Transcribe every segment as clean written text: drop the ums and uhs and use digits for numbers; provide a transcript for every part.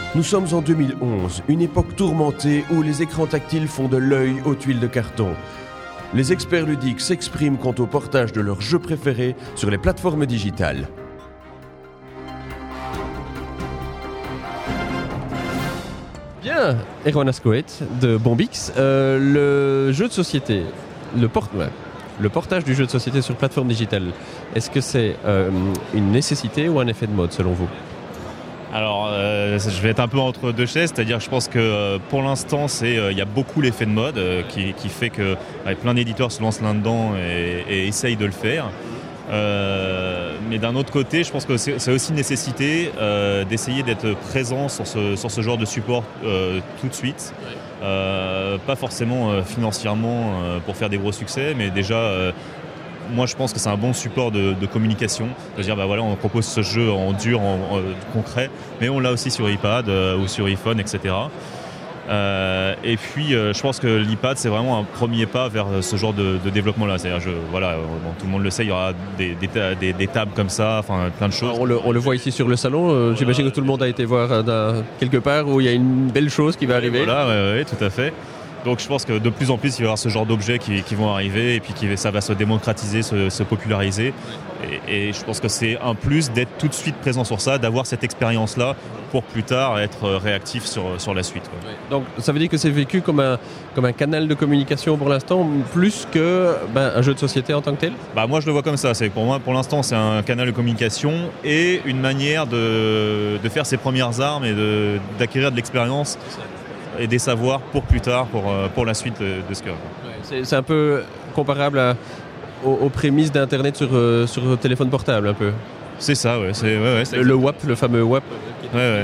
Nous sommes en 2011, une époque tourmentée où les écrans tactiles font de l'œil aux tuiles de carton. Les experts ludiques s'expriment quant au portage de leurs jeux préférés sur les plateformes digitales. Bien, Erwan Ascoët de Bombix, le jeu de société, le portage du jeu de société sur plateforme digitale, est-ce que c'est une nécessité ou un effet de mode selon vous ? Alors, je vais être un peu entre deux chaises, c'est-à-dire que je pense que pour l'instant, il y a beaucoup l'effet de mode qui fait que plein d'éditeurs se lancent là-dedans et essayent de le faire. Mais d'un autre côté, je pense que c'est aussi une nécessité d'essayer d'être présent sur ce genre de support tout de suite. Pas forcément financièrement pour faire des gros succès, mais déjà... moi, je pense que c'est un bon support de communication. C'est-à-dire, on propose ce jeu en dur, en concret, mais on l'a aussi sur iPad ou sur iPhone, etc. Et puis, je pense que l'iPad, c'est vraiment un premier pas vers ce genre de développement-là. C'est-à-dire, tout le monde le sait, il y aura des tables comme ça, enfin, plein de choses. On le voit ici sur le salon. J'imagine que tout le monde a été voir quelque part où il y a une belle chose qui va arriver. Voilà, oui, tout à fait. Donc je pense que de plus en plus il va y avoir ce genre d'objets qui vont arriver et puis ça va se démocratiser, se populariser. Et je pense que c'est un plus d'être tout de suite présent sur ça, d'avoir cette expérience-là pour plus tard être réactif sur la suite. Oui. Donc ça veut dire que c'est vécu comme un canal de communication pour l'instant, plus que un jeu de société en tant que tel ? Moi je le vois comme ça. Pour moi, pour l'instant, c'est un canal de communication et une manière de faire ses premières armes et d'acquérir de l'expérience et des savoirs pour plus tard, pour la suite de ce que... C'est un peu comparable aux prémices d'Internet sur téléphone portable, un peu. C'est ça, ouais. C'est le WAP, le fameux WAP. Ouais.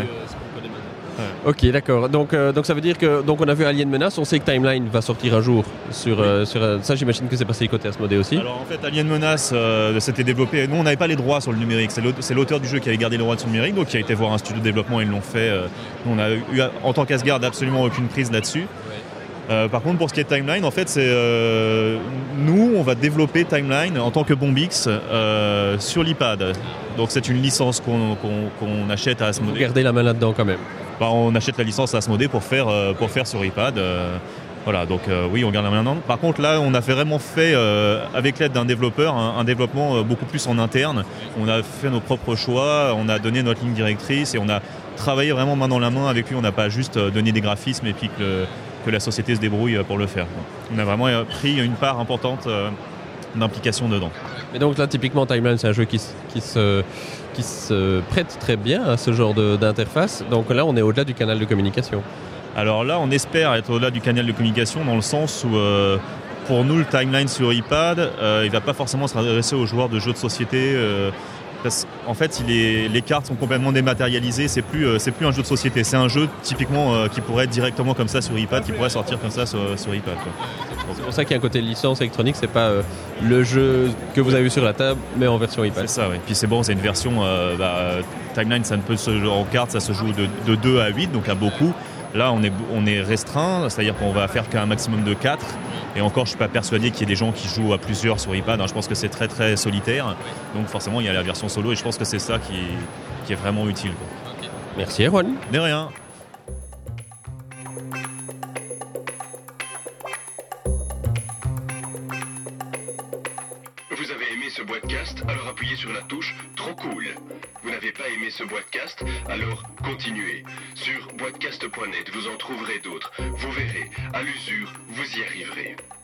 Ok, d'accord. Donc ça veut dire que on a vu Alien Menace, on sait que Timeline va sortir un jour sur ça. J'imagine que c'est passé côté Asmodée aussi. Alors en fait, Alien Menace s'était développé. Nous, on n'avait pas les droits sur le numérique. C'est l'auteur du jeu qui avait gardé les droits sur le numérique, donc qui a été voir un studio de développement. Ils l'ont fait. Nous, on a eu en tant qu'Asgard absolument aucune prise là-dessus. Par contre, pour ce qui est de Timeline, en fait, nous, on va développer Timeline en tant que Bombix sur l'iPad. Donc c'est une licence qu'on achète à Asmodée. Vous gardez la main là-dedans quand même. On achète la licence à Asmodée pour faire sur iPad. Voilà, donc oui, on garde la main dedans. Par contre, là, on a vraiment fait, avec l'aide d'un développeur, un développement beaucoup plus en interne. On a fait nos propres choix, on a donné notre ligne directrice et on a travaillé vraiment main dans la main avec lui. On n'a pas juste donné des graphismes et puis que la société se débrouille pour le faire. On a vraiment pris une part importante d'implication dedans. Mais donc là, typiquement, Timeline, c'est un jeu qui se prête très bien à ce genre d'interface. Donc là, on est au-delà du canal de communication. Alors là, on espère être au-delà du canal de communication dans le sens où, pour nous, le Timeline sur iPad, il ne va pas forcément s'adresser aux joueurs de jeux de société. Parce qu'en fait, les cartes sont complètement dématérialisées. C'est plus un jeu de société. C'est un jeu typiquement qui pourrait être directement comme ça sur iPad, qui pourrait sortir comme ça sur iPad. C'est pour ça qu'il y a un côté licence électronique. C'est pas le jeu que vous avez vu sur la table, mais en version iPad. C'est ça, oui. Puis c'est bon, c'est une version Timeline, ça ne peut se jouer en cartes, ça se joue de 2 à 8, donc à beaucoup. Là, on est restreint, c'est-à-dire qu'on va faire qu'un maximum de 4. Et encore, je ne suis pas persuadé qu'il y ait des gens qui jouent à plusieurs sur iPad. Je pense que c'est très très solitaire. Donc forcément, il y a la version solo et je pense que c'est ça qui est vraiment utile. Okay. Merci Erwan. De rien. Vous avez aimé ce podcast? Alors appuyez sur la touche Trop cool. Vous n'avez pas aimé ce podcast? Alors continuez. Sur boitcast.net, vous en trouverez d'autres. Vous verrez, à l'usure, vous y arriverez.